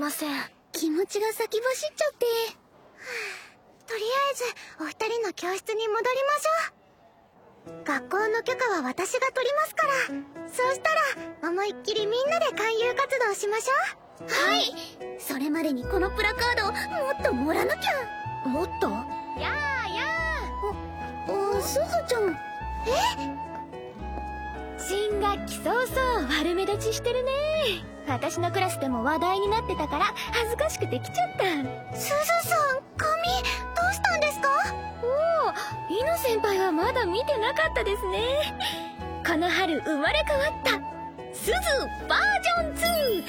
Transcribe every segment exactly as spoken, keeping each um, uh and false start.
ません。 気持ちが先走っちゃって。とりあえずお二人の教室に戻りましょう。学校の許可は私が取りますから。そうしたら思いっきりみんなで勧誘活動しましょう。はい。それまでにこのプラカードをもっと盛らなきゃ。もっと？やーやー。お、すずちゃん。え？ 新学期早々悪目立ちしてるね。私のクラスでも話題になってたから恥ずかしくて来ちゃった。 すずさん、髪どうしたんですか？ おお、イノ先輩はまだ見てなかったですね。この春生まれ変わったすずバージョンツーです。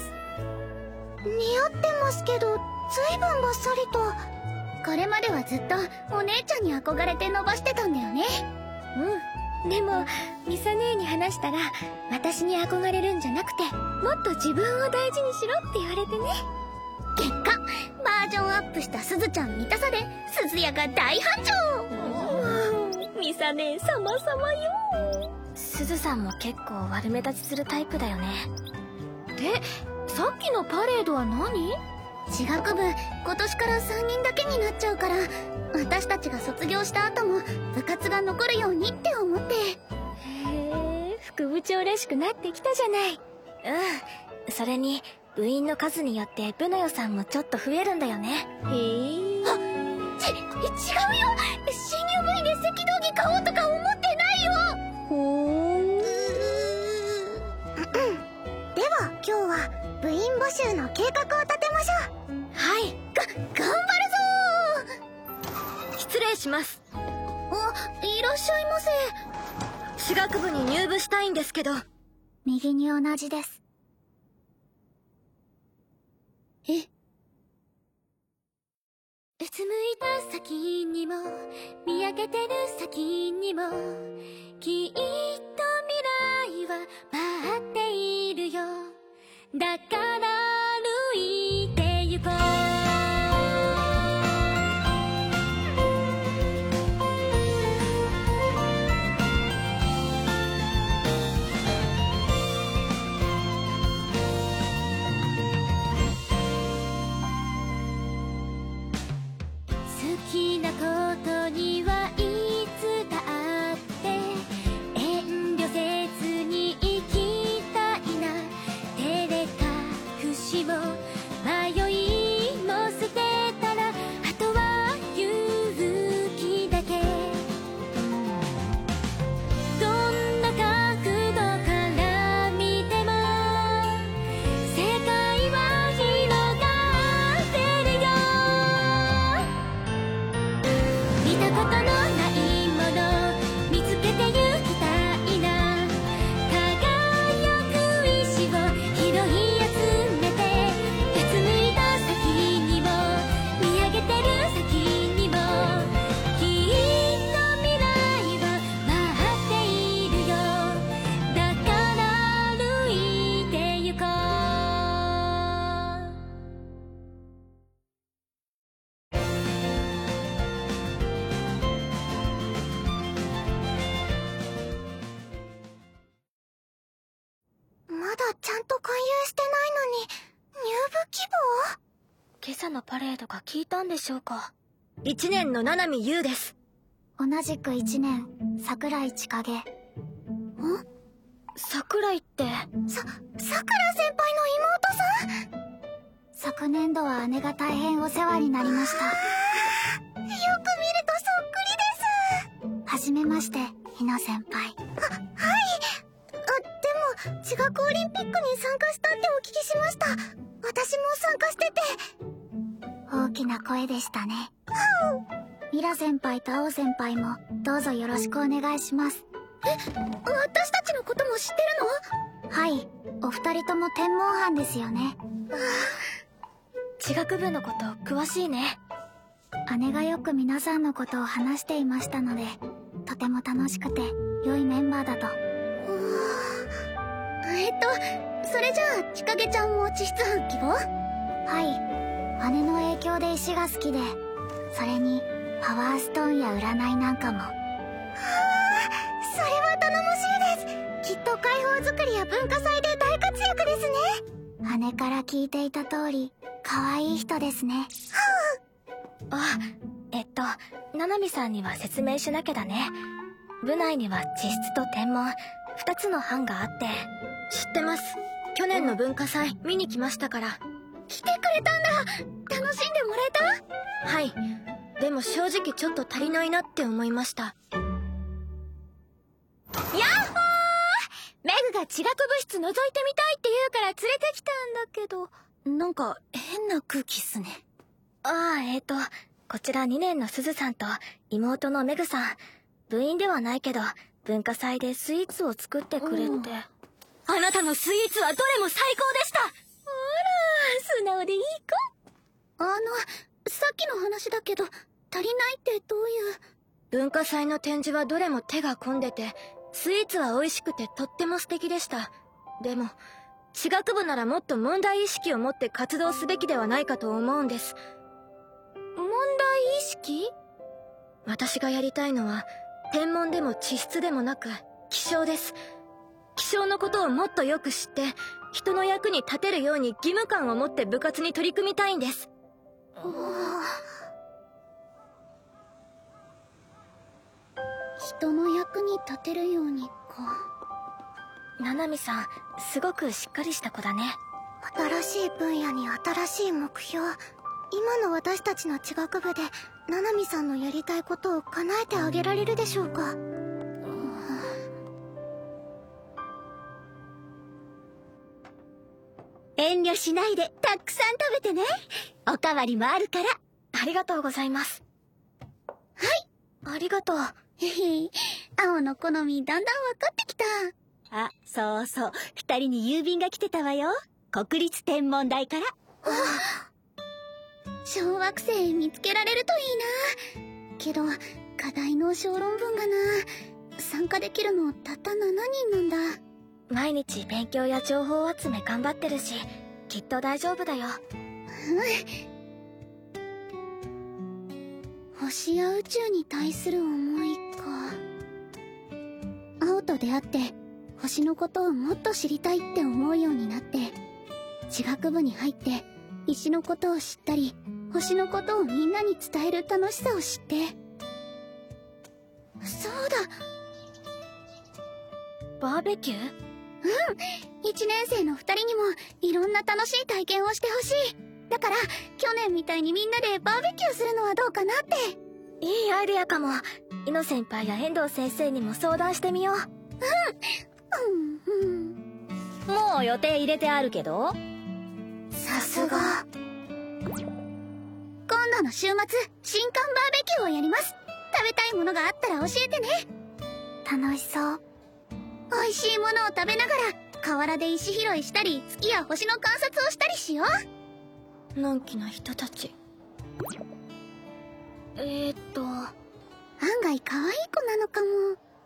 似合ってますけど、ずいぶんバッサリと。これまではずっとお姉ちゃんに憧れて伸ばしてたんだよね。 うん、でもミサ姉に話したら私に憧れるんじゃなくてもっと自分を大事にしろって言われてね。 結果バージョンアップしたすずちゃん見たさで鈴谷が大繁盛。 ミサ姉様様よ。すずさんも結構悪目立ちするタイプだよね。で、さっきのパレードは何？ 地学部今年からさんにんだけになっちゃうから、私たちが卒業した後も部活が残るようにって思って。へえ、副部長らしくなってきたじゃない。うん、それに部員の数によって部の予算もちょっと増えるんだよね。へえ。 あ、ち、違うよ。新入部員で赤道着買おうとか思ってないよ。 ほーん。 では今日は部員募集の計画を立てましょう。 はい。 が、頑張るぞー。 失礼します。 あ、いらっしゃいませ。 私学部に入部したいんですけど。 右に同じです。え？ うつむいた先にも見上げてる先にもきっと未来は待っているよ。だから歩いて行こう。好きなことにはいつだって遠慮せずに生きたいな。照れ隠しも迷いも捨てたらあとは勇気だけ。どんな角度から見ても世界は広がってるよ。見たことのないもの見つけてゆきたいな。輝く石を拾い集めてうつむいた先にも見上げてる先にもきっと未来は待っているよ。だから歩いて行こう。 まだちゃんと勧誘してないのに入部希望？ 今朝のパレードが効いたんでしょうか。いちねんの七海優です。 同じくいちねん桜井千景。ん？ 桜井ってさ、さくら先輩の妹さん？昨年度は姉が大変お世話になりました。よく見るとそっくりです。はじめまして、ひな先輩。は、はい。あ、でも、地学オリンピックに参加したってお聞きしました。私も参加してて。大きな声でしたね。ミラ先輩と青先輩も、どうぞよろしくお願いします。え、私たちのことも知ってるの？はい。お二人とも天文班ですよね。 地学部のこと詳しいね。 姉がよく皆さんのことを話していましたので、とても楽しくて良いメンバーだと。えっとそれじゃあ千景ちゃんも地質班希望？はい。姉の影響で石が好きで、それにパワーストーンや占いなんかも。はあ、それは頼もしいです。きっと解放作りや文化祭で大活躍ですね。 姉から聞いていた通り可愛い人ですね。 あ、えっとななみさんには説明しなきゃだね。部内には地質と天文ふたつの班があって。知ってます。去年の文化祭見に来ましたから。 来てくれたんだ。楽しんでもらえた？ はい。でも正直ちょっと足りないなって思いました。やっほー！メグが地学部室覗いてみたいって言うから連れてきたんだけど。 なんか変な空気っすね。 ああ、えーと、こちらにねんのすずさんと妹のメグさん。部員ではないけど、文化祭でスイーツを作ってくれって。あなたのスイーツはどれも最高でした。あら、素直でいい子。 あの、さっきの話だけど、足りないってどういう。 文化祭の展示はどれも手が込んでて、スイーツは美味しくてとっても素敵でした。でも、地学部ならもっと問題意識を持って活動すべきではないかと思うんです。問題意識？私がやりたいのは、天文でも地質でもなく、気象です。気象のことをもっとよく知って、人の役に立てるように義務感を持って部活に取り組みたいんです。 人の役に立てるようにか。 ななみさん、すごくしっかりした子だね。 新しい分野に新しい目標。今の私たちの地学部でななみさんのやりたいことを叶えてあげられるでしょうか。遠慮しないでたくさん食べてね。おかわりもあるから。 ありがとうございます。 はい。 ありがとう。 へへ、青の好みだんだん分かってきた。あ、そうそう、二人に郵便が来てたわよ。国立天文台から。小惑星見つけられるといいな。けど課題の小論文がな、参加できるのたったしちにんなんだ。 毎日勉強や情報集め頑張ってるし、きっと大丈夫だよ。 星や宇宙に対する思いか。青と出会って星のことをもっと知りたいって思うようになって、地学部に入って石のことを知ったり、星のことをみんなに伝える楽しさを知って。そうだ、 バーベキュー？ うん、いちねん生のふたりにもいろんな楽しい体験をしてほしい。だから去年みたいにみんなでバーベキューするのはどうかなって。 いいアイデアかも。イノ先輩や遠藤先生にも相談してみよう。 うんうんうん。 もう予定入れてあるけど。 さすが。今度の週末新刊バーベキューをやります。食べたいものがあったら教えてね。楽しそう。美味しいものを食べながら河原で石拾いしたり、月や星の観察をしたりしよう。のんきな人たち。えーっと案外可愛い子なのかも。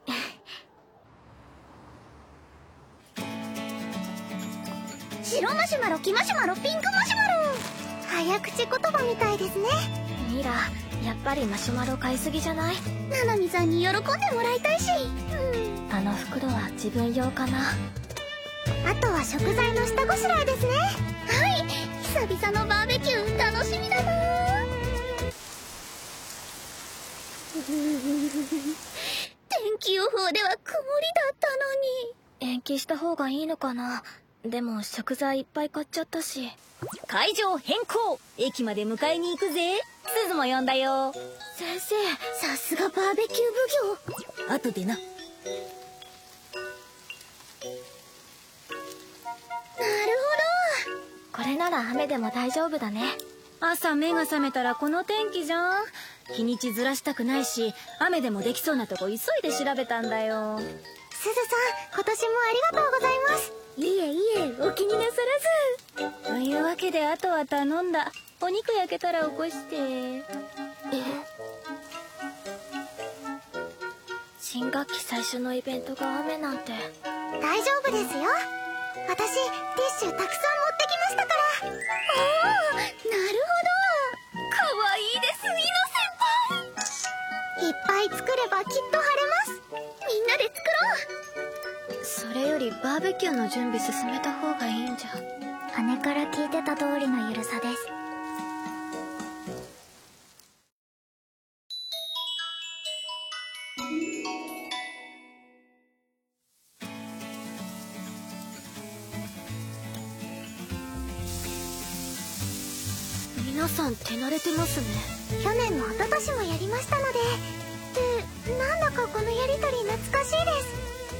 白マシュマロ、黄マシュマロ、ピンクマシュマロ。早口言葉みたいですね。 ミラ、やっぱりマシュマロ買いすぎじゃない？ ななみさんに喜んでもらいたいし、 うん、あの袋は自分用かな。 あとは食材の下ごしらえですね。はい、久々のバーベキュー楽しみだな。天気予報では曇りだったのに。延期した方がいいのかな。でも食材いっぱい買っちゃったし。 会場変更、駅まで迎えに行くぜ。すずも呼んだよ。 先生、 さすがバーベキュー奉行。 後でな。なるほど。これなら雨でも大丈夫だね。 朝目が覚めたらこの天気じゃん。日にちずらしたくないし、雨でもできそうなとこ急いで調べたんだよ。 すずさん、今年もありがとうございます。 いえいえ、お気になさらず。というわけであとは頼んだ。お肉焼けたら起こして。え？ 新学期最初のイベントが雨なんて。 大丈夫ですよ。私ティッシュたくさん持ってきましたから。おお、なるほど。 かわいいです、 イノ先輩。いっぱい作ればきっと晴れます。みんなで作ろう。 それよりバーベキューの準備進めた方がいいんじゃ。 は姉から聞いてた通りのゆるさです。 皆さん手慣れてますね。 去年も一昨年もやりましたので。で、なんだかこのやりとり懐かしいです。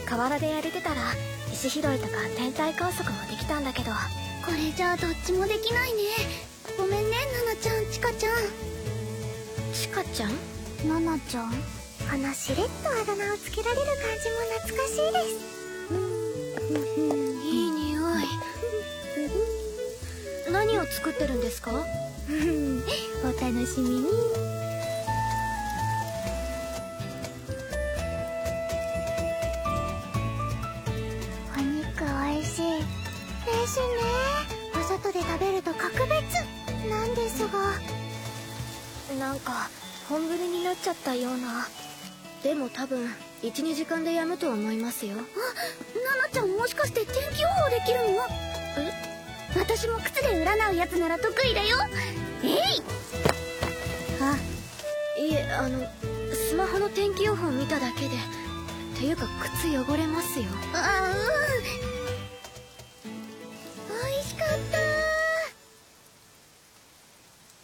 河原でやれてたら石拾いとか天体観測もできたんだけど。 これじゃあどっちもできないね。ごめんね、ナナちゃん、チカちゃん。 チカちゃん？ ナナちゃん、このしれっとあだ名をつけられる感じも懐かしいです。 いい匂い。何を作ってるんですか？ お楽しみに。お肉おいしいですね。お外で食べると格別なんですが、 なんか本降りになっちゃったような。でも多分 いちにじかんでやむと思いますよ。あ、 ナナちゃんもしかして天気予報できるの？え？私も靴で占うやつなら得意だよ。えい！ あ、いえ、あのスマホの天気予報見ただけで。ていうか靴汚れますよ。 あ、うん。美味しかった。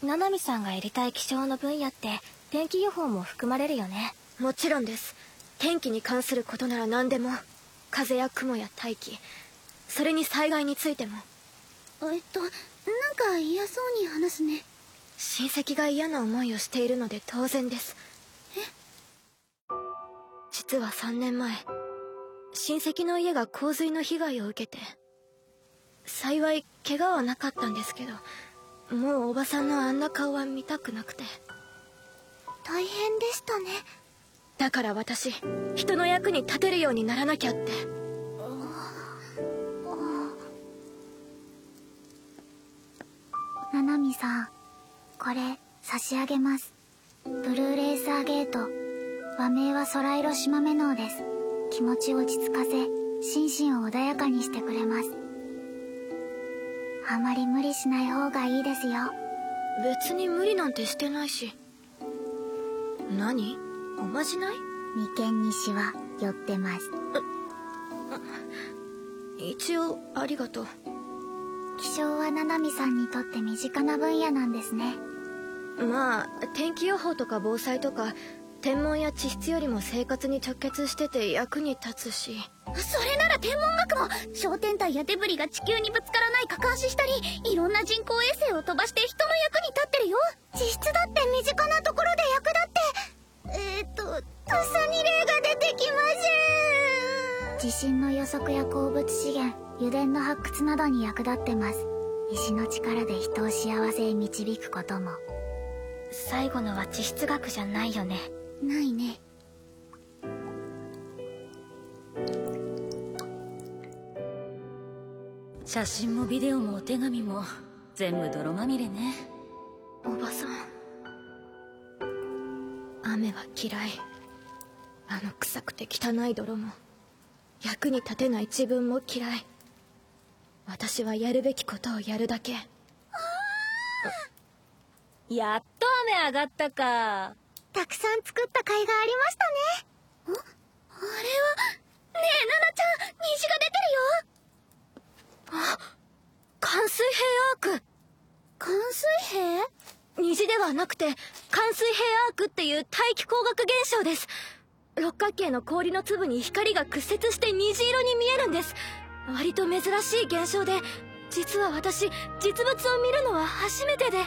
七海さんがやりたい気象の分野って天気予報も含まれるよね。もちろんです。天気に関することなら何でも。風や雲や大気、それに災害についても。 えっと、なんか嫌そうに話すね。 親戚が嫌な思いをしているので当然です。 え？ 実はさんねんまえ、親戚の家が洪水の被害を受けて、幸い怪我はなかったんですけど、もうおばさんのあんな顔は見たくなくて。 大変でしたね。 だから私、人の役に立てるようにならなきゃって。 ナナミさん、これ差し上げます。ブルーレーサーゲート。和名は空色島目能です。気持ちを落ち着かせ、心身を穏やかにしてくれます。あまり無理しない方がいいですよ。 別に無理なんてしてないし。何？おまじない？ 眉間にシワ寄ってます。 一応ありがとう。 気象はナナミさんにとって身近な分野なんですね。 まあ天気予報とか防災とか天文や地質よりも生活に直結してて役に立つし。 それなら天文学も小天体やデブリが地球にぶつからないか監視したり、いろんな人工衛星を飛ばして人の役に立ってるよ。地質だって身近なところで役立って。えーっととっさに例が出てきません。地震の予測や鉱物資源、油田の発掘などに役立ってます。石の力で人を幸せへ導くことも。 最後のは地質学じゃないよね。 ないね。 写真もビデオもお手紙も全部泥まみれね。 おばさん、雨は嫌い。あの臭くて汚い泥も役に立てない自分も嫌い。私はやるべきことをやるだけ。 やっと雨上がったか。 たくさん作った甲斐がありましたね。あ、あれは、ねえ、ナナちゃん、虹が出てるよ。 あ、寒水平アーク。 寒水平？ 虹ではなくて寒水平アークっていう大気光学現象です。六角形の氷の粒に光が屈折して虹色に見えるんです。割と珍しい現象で、実は私実物を見るのは初めてで。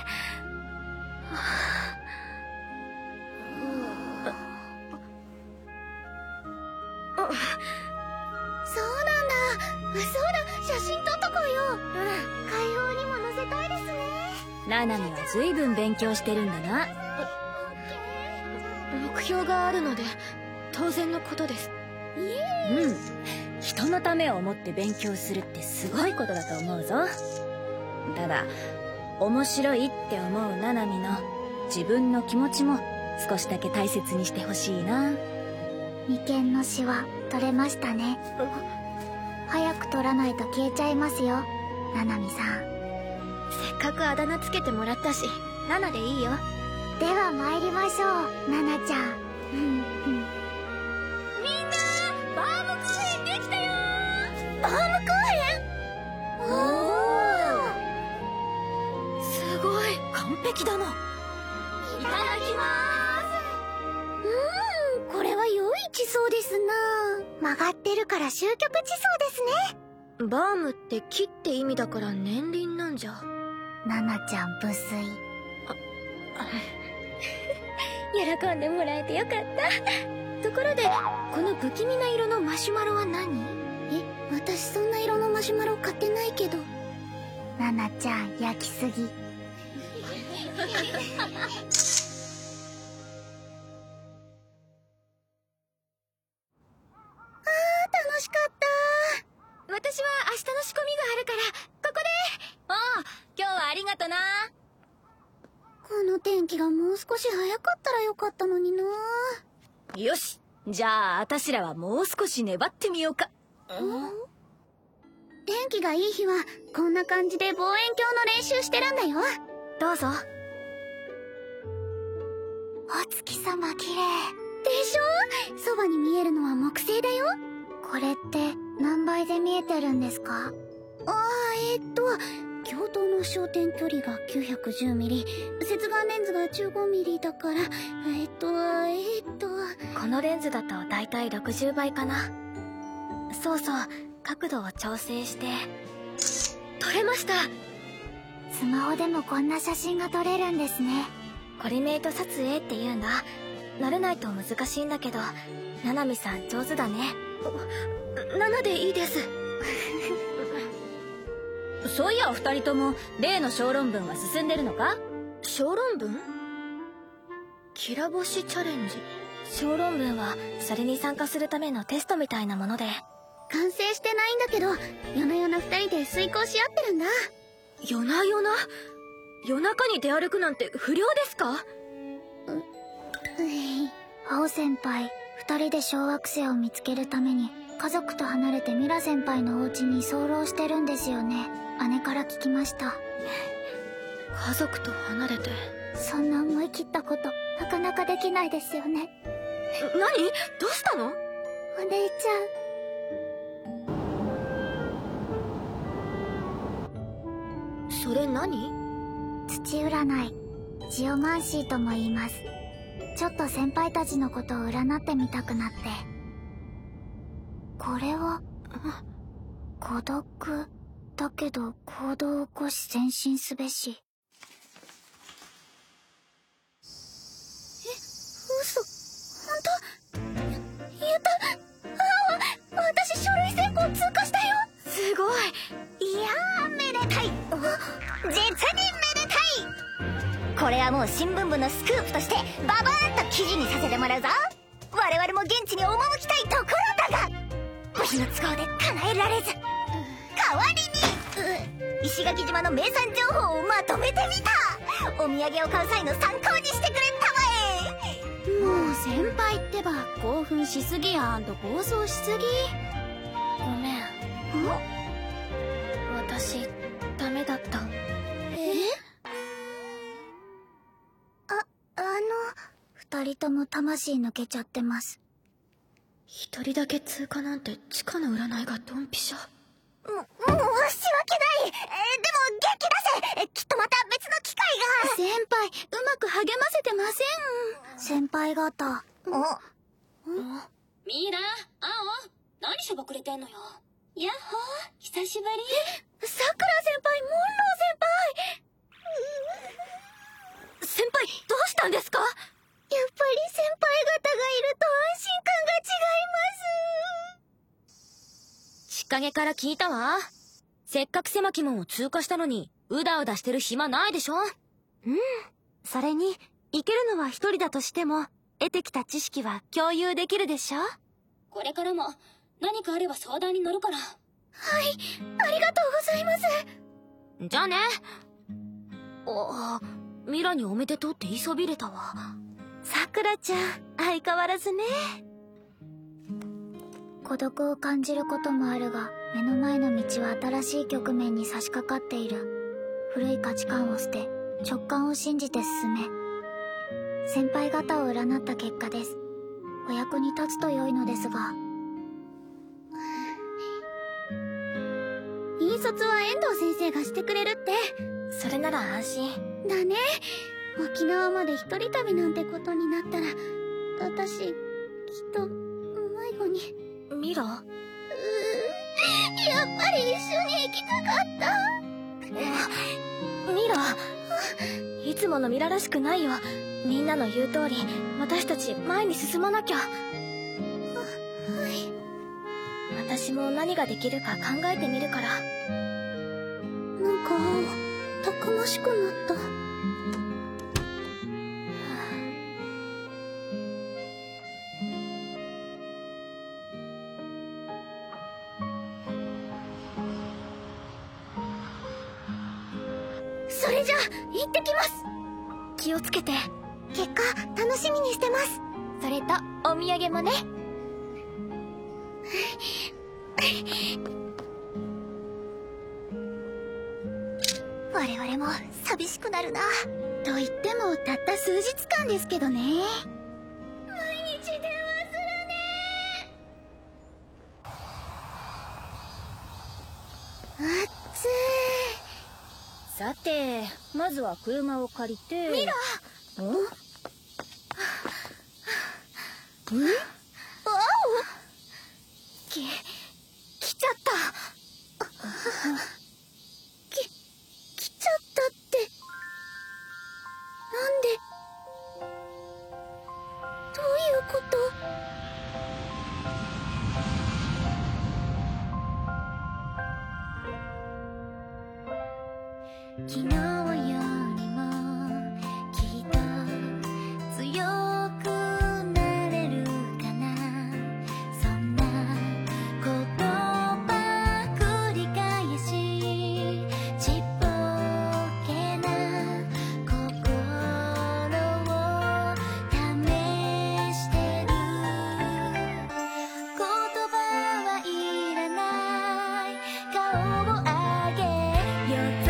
そうなんだ。そうだ、写真撮っとこうよ。うん、海報にも載せたいですね。 ナナミは随分勉強してるんだな。 目標があるので当然のことです。 うん、人のためを思って勉強するってすごいことだと思うぞ。ただ面白いって思うナナミの自分の気持ちも少しだけ大切にしてほしいな。 眉間のシワ取れましたね。早く取らないと消えちゃいますよ。 ナナミさん。 せっかくあだ名つけてもらったし、ナナでいいよ。 では参りましょう、ナナちゃん。うんうん。 みんな、バームクーヘンできたよー。 バームクーヘン？おー！ すごい、完璧だな。いただきまうーん、これは良い地層ですな。曲がってるから終局地層ですね。 ーす。バームって木って意味だから年輪なんじゃ。 ナナちゃん無粋。 喜んでもらえてよかった。ところで、この不気味な色のマシュマロは何？ え、私そんな色のマシュマロ買ってないけど。ナナちゃん焼きすぎ。楽しかった。 私は明日の仕込みがあるから、ここで。 ああ、今日はありがとな。 この天気がもう少し早かったらよかったのにな。 よし、じゃああたしらはもう少し粘ってみようか。 天気がいい日はこんな感じで望遠鏡の練習してるんだよ。 どうぞ。 お月様綺麗でしょ。そばに見えるのは木星だよ。これって何倍で見えてるんですか？ああ、えー、っと共同の焦点距離がきゅうひゃくじゅうミリ、接眼レンズがじゅうごミリだから、えー、っとえー、っとこのレンズだとだいたいろくじゅうばいかな。そうそう、角度を調整して。撮れました。 スマホでもこんな写真が撮れるんですね。 コリメイト撮影って言うんだ。慣れないと難しいんだけど、ナナミさん上手だね。ナナでいいです。 そういやお二人とも例の小論文は進んでるのか？ 小論文？きら星チャレンジ。小論文はそれに参加するためのテストみたいなもので。 完成してないんだけど、夜な夜な二人で遂行し合ってるんだ。 夜な夜な？夜中に出歩くなんて不良ですか？ う、うい。青先輩、二人で小惑星を見つけるために家族と離れてミラ先輩のお家に居候してるんですよね。姉から聞きました。 家族と離れて。 そんな思い切ったことなかなかできないですよね。 何？どうしたの？ お姉ちゃん。 それ何？ 土占い、ジオマンシーとも言います。ちょっと先輩たちのことを占ってみたくなって。これは孤独だけど行動を起こし前進すべし。え、嘘？本当？や、やった！ああ、私書類選考通過したよ。 すごい。 いやー、めでたい。実にめでたい。これはもう新聞部のスクープとしてババーンと記事にさせてもらうぞ。我々も現地に赴きたいところだが、部費の都合で叶えられず、代わりに石垣島の名産情報をまとめてみた。お土産を買う際の参考にしてくれたまえ。もう先輩ってば興奮しすぎや暴走しすぎ。 ごめん。 ん？ 私ダメだった。 え？あ、あの二人とも魂抜けちゃってます。 一人だけ通過なんて地下の占いがドンピシャ。 も、もう申し訳ない。えー、でも元気出せ。きっとまた別の機会が。先輩、うまく励ませてません。先輩方。お、 ミイラ、アオ、何しょぼくれてんのよ。やっほー、久しぶり。 え、さくら先輩、モンロー先輩。 先輩、どうしたんですか？ やっぱり先輩方がいると安心感が違います。 ちっかげから聞いたわ。せっかく狭き門を通過したのにうだうだしてる暇ないでしょ。うん。 それに行けるのは一人だとしても得てきた知識は共有できるでしょ。 これからも何かあれば相談に乗るから。 はい、ありがとうございます。 じゃあね。 あ、ミラにおめでとうって言いそびれたわ。さくらちゃん、相変わらずね。 孤独を感じることもあるが、 目の前の道は新しい局面に差し掛かっている。古い価値観を捨て直感を信じて進め。先輩方を占った結果です。お役に立つと良いのですが。引率は遠藤先生がしてくれるって。 それなら安心だね。沖縄まで一人旅なんてことになったら私きっと迷子に。 ミラ？ うーやっぱり一緒に行きたかった。 ミラ、いつものミラらしくないよ。みんなの言う通り私たち前に進まなきゃ。はい。私も何ができるか考えてみるから。 なんかたくましくなった。それじゃ行ってきます。 気をつけて。 結果楽しみにしてます。 それとお土産もね。 我々も寂しくなるな。と言ってもたった数日間ですけどね。毎日電話するね。あっつー。 さて、まずは車を借りて。 ミラー。ん？ん？ わお。き、来ちゃった。き、来ちゃったって。なんで？どういうこと？ 昨日よりもきっと強くなれるかな。そんなことば繰り返しちっぽけな心を試してる。言葉はいらない顔を上げようと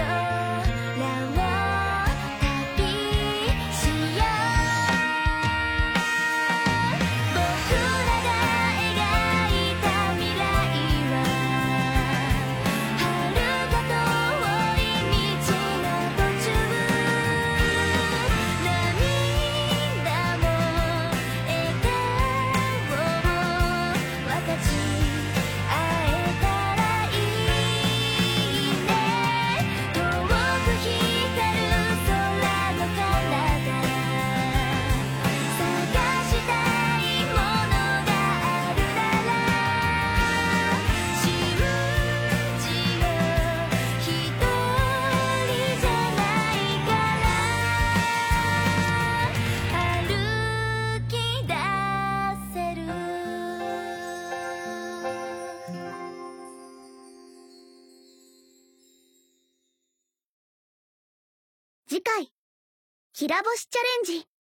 次回、きらぼしチャレンジ。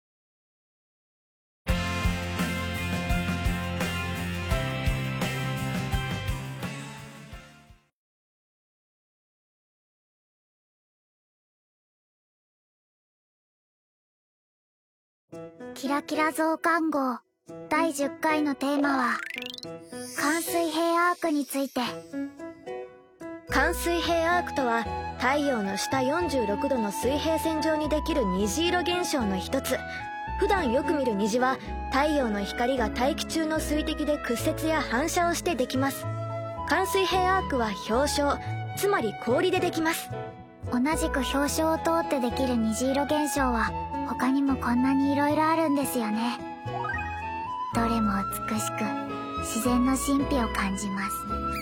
キラキラ増刊号だいじゅっかいのテーマは環水平アークについて。 環水平アークとは太陽の下よんじゅうろくどの水平線上にできる虹色現象の一つ。普段よく見る虹は太陽の光が大気中の水滴で屈折や反射をしてできます。環水平アークは氷晶、つまり氷でできます。 同じく氷晶を通ってできる虹色現象は他にもこんなに色々あるんですよね。どれも美しく自然の神秘を感じます。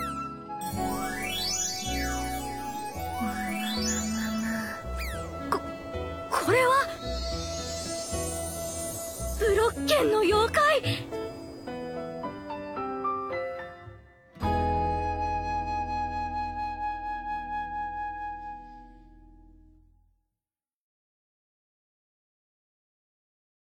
こ、これはブロッケンの妖怪。